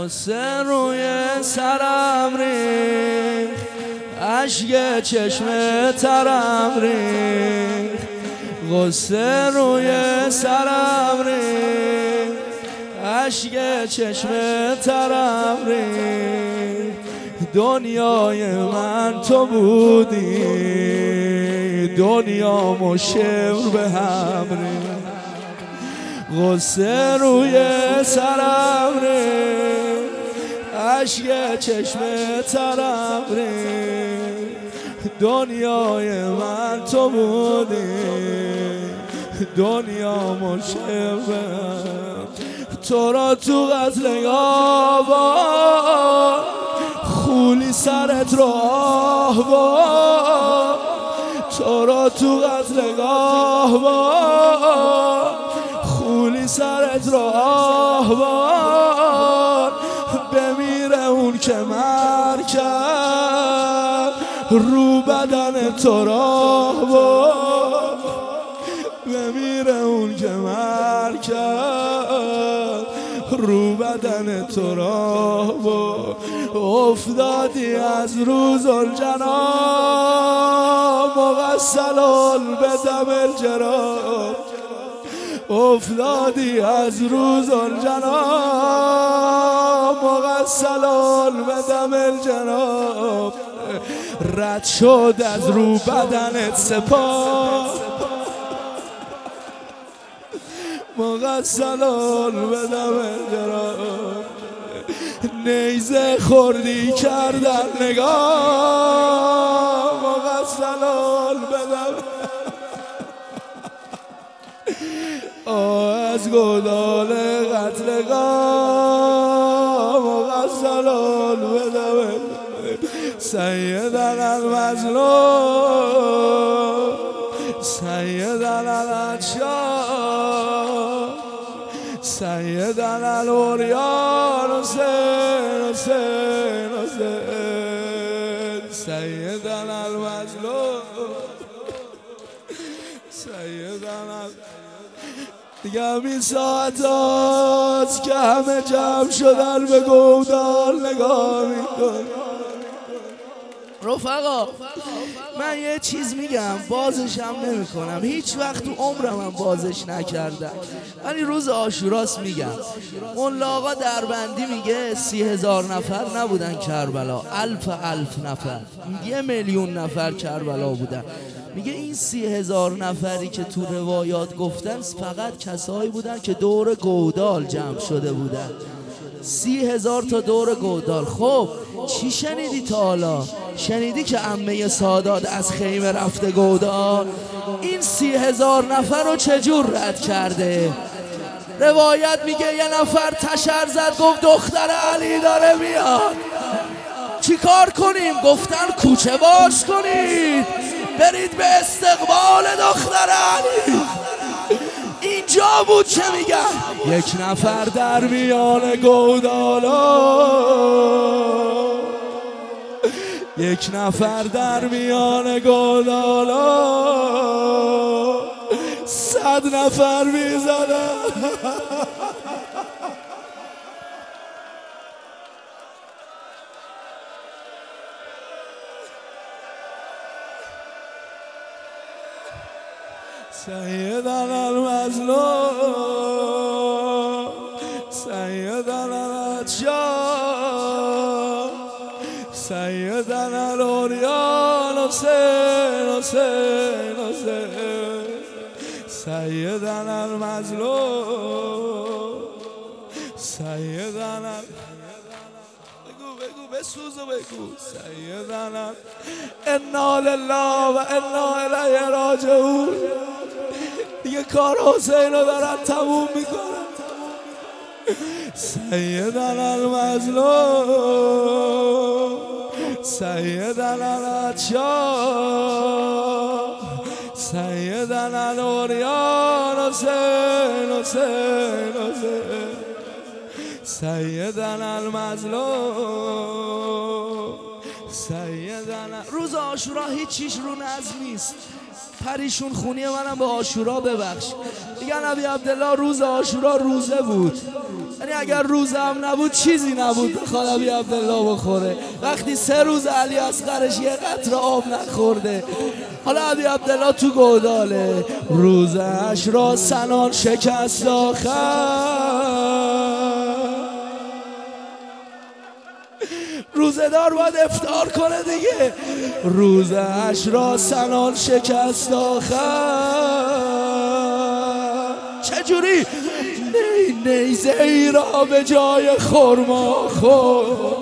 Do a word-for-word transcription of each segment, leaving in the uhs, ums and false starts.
غصه روی سرم ریخت، اشک چشم ترم ریخت، غصه روی سرم ریخت، اشک چشم ترم ریخت. دنیای من تو بودی، دنیامو شمر به هم ریخت، غصه روی سرم ریخت، اشک چشم ترم ریخت. دنیای من تو بودی، دنیامو شمر به هم. تو را تو قتلگاه خولی سرت راه با، تو را تو قتلگاه با خولی سرت راه با. بمیره اون که مر کرد رو بدن تو راه با، بمیره اون که مر کرد رو بدن تو راه با. افتادی از روز الجناب مغسلون به دم الجراب، افتادی از روز الجناب مغسلون به دم الجناب. رد شد از رو بدنت سپاه مغسلون به دم الجناب. نیزه خوردی کردن نگاه مغسلون بدم. آه از گودال قتلگاه مغسلون بدم. سیدنا المظلوم سیدنا العطشان سیدنا العریان حسین حسین حسین سیدنا المظلوم سیدنا. دیگه همین ساعت هاست که همه جمع شدن به گودال نگاه میکن. رفقا من یه چیز میگم بازش هم نمی کنم، هیچ وقت تو عمرم هم بازش نکردم، ولی روز عاشوراست میگم. مولا آقا دربندی میگه سی هزار نفر نبودن کربلا، الف الف نفر، یه میلیون نفر کربلا بودن. میگه این سی هزار نفری که تو روایات گفتن فقط کسایی بودن که دور گودال جمع شده بودن، سی هزار تا دور گودال. خب چی شنیدی تا حالا؟ شنیدی که عمه سادات از خیمه رفته گودال؟ این سی هزار نفر رو چجور رد کرده؟ روایت میگه یه نفر تشر زد گفت دختر علی داره میاد، چی کار کنیم؟ گفتن کوچه باز کنید برید به استقبال دختر علی. اینجا بود چه میگن؟ یک نفر در میان گودالا، یک نفر در میان گودالا، صد نفر میزنه. سیدنا المظلوم سیدنا العطشان سیدنا العریان حسین حسین حسین سیدنا المظلوم سیدنا. بگو بگو بسوز و بگو سیدنا. انا لله و انا الیه راجعون. دیگه کار حسین رو دارن تموم میکنن. سیدنا المظلوم سیدنا العطشان سیدنا العریان حسین حسین حسین سیدنا المظلوم سیدنا. روز عاشورا هیچ چیش رو نظم نیست، پریشون خونی منم به عاشورا ببخش. میگن ابی عبدالله روز عاشورا روزه بود، یعنی اگر روزه هم نبود چیزی نبود بخواد ابی عبدالله بخوره. وقتی سه روز علی اصغرش یه قطره آب نخورده، حالا ابی عبدالله تو گوداله روزش را سنان شکست آخر. روزدار باید افطار کنه دیگه. روزش را سنان شکست آخر. چجوری؟ نی نیزه ای را به جای خرما خورد،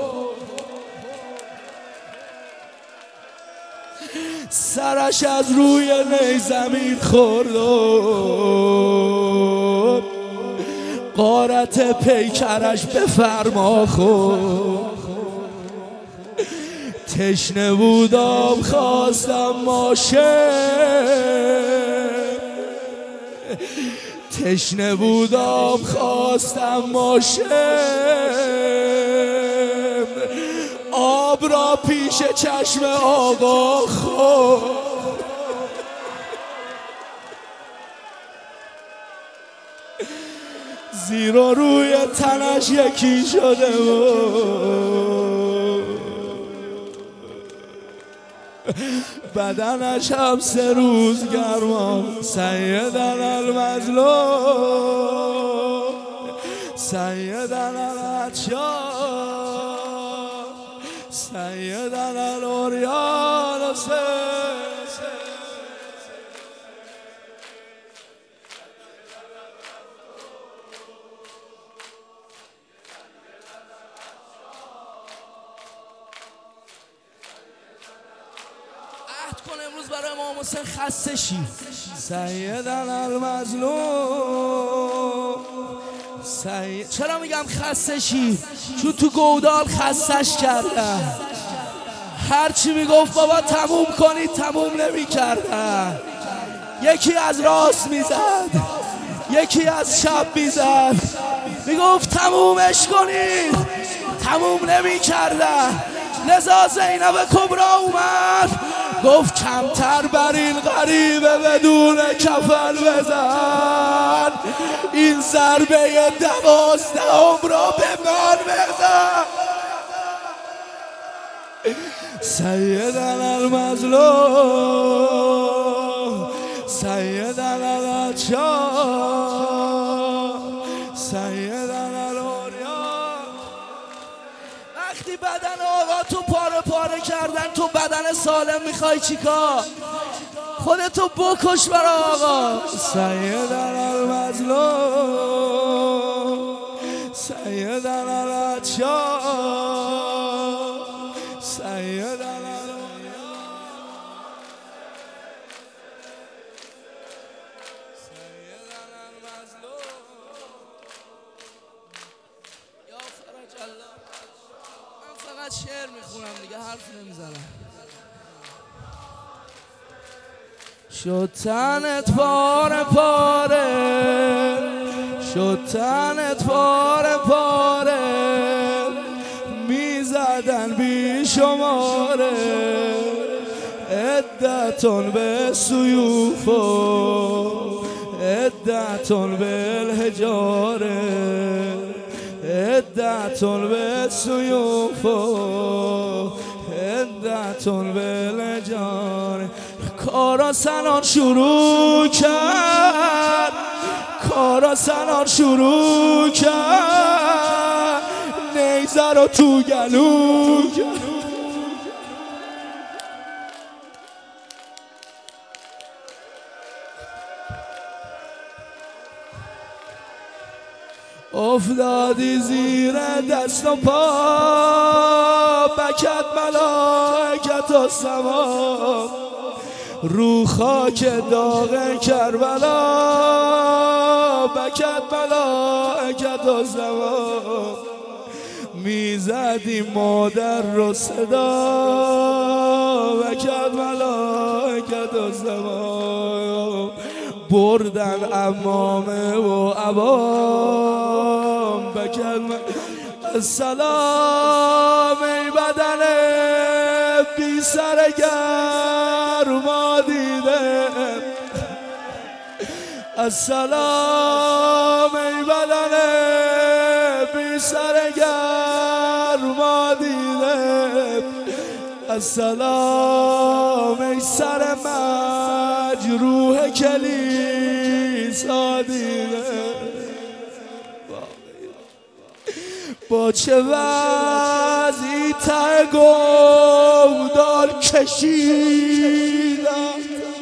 سرش از روی نی زمین خورد و غارت پیکرش به فرما خورد. تشنه بودم خواستم ماشه، تشنه بودم خواستم ماشه، آب را پیش چشم آقا خورد. زیرا روی تنش یکی شده بود، بدنش هم سه روز گرما. سیدن المظلوم سیدن العطشان سیدن العریان. کن امروز برای امام حسین خسته شی. سیدن المظلوم سید... چرا میگم خسته شی؟ چون تو گودال خستش کردن. هرچی میگفت بابا تموم کنید تموم نمیکردن. یکی از راست میزد، یکی از شب میزد، میگفت تمومش کنید تموم نمیکردن. لذا زینب کبرا اومد گفت کمتر بر این غریبه بدون کفن بزن، این ضربه دوازدهم را به من بزن. سیدن المظلوم سیدن العطشان سیدن العریان. وقتی بدن آقا تو پاره پاره کردن، تو بدن سالم میخوای چیکار؟ خودتو بکش برای آقا. سیدن المظلوم سیدن العطشان سیدن شعر میخونم دیگه، حرف نمیزنم. شد تنت پاره پاره، شد تنت پاره پاره، میزدن بی شماره عدتون به سیوف و عدتون به الحجاره، عدتون به سیوف و عدتون به الحجاره. کارا سنان شروع کرد، کارا سنان شروع کرد، نیزه رو تو گلو کرد. افتادی زیر دست و پا، بکت ملائکت و سما، رو خاک داغ کربلا، بکت ملائکت و سما. میزدی مادر رو صدا، بکت ملائکت و سما. بردن عمامه و عوام، بکن السلام ای بدن بی سر گرما دیده، السلام ای بدن بی سر گرما دیده، السلام ای سر مجروح کلیسا دیده. با چه وضعی ته گودال کشیدم،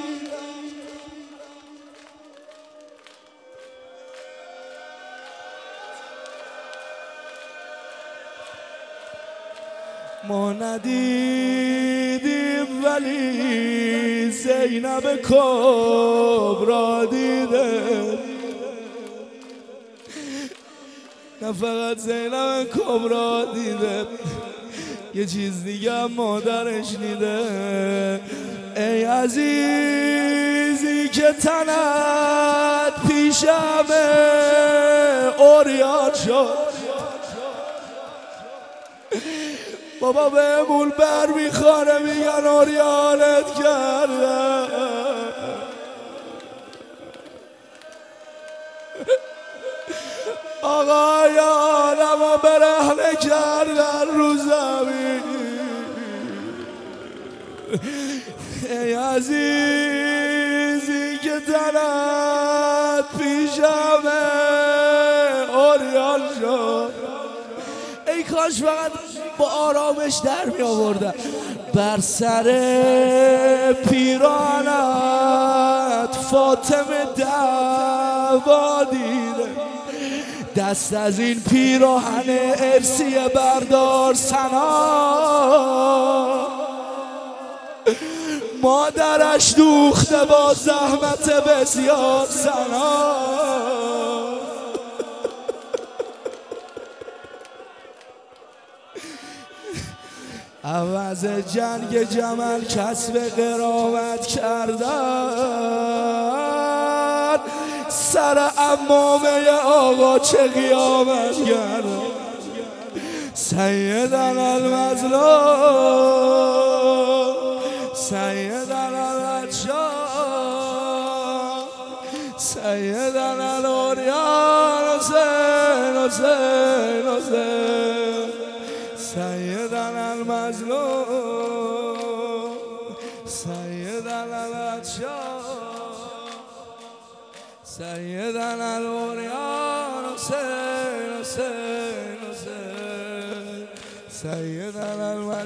ما ندیدیم ولی زینب کبرا دیده، نه فقط زینب کبرا دیده، یه چیز دیگه هم مادرش دیده. ای عزیزی که تنت پیشمه اوریان شد، بابا بهمون بر میخواره میگن اوریانت کرده، آقایانمو برهنه کردن رو زمین. ای عزیزی که تنت پیشمه اوریان شد، ای کاش فقط با آرامش در می آوردن. بر سر پیرانت فاطمه دعوا دیده، دست از این پیراهن ارسی بردار سنا، مادرش دوخته با زحمت بسیار سنا. عوض جنگ جمل کسب قرامت کردن، سر امامه آقا چه قیامت کردن. سیدنا المظلوم سیدنا العطشان سیدنا الاوریان حسین حسین حسین سیدنا المظلوم سیدنا العطشان سیدنا الاوریان حسین حسین حسین سیدنا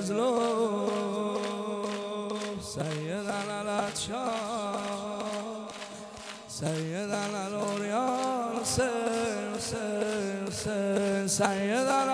المظلوم سیدنا العطشان سیدنا الاوریان حسین حسین حسین سیدنا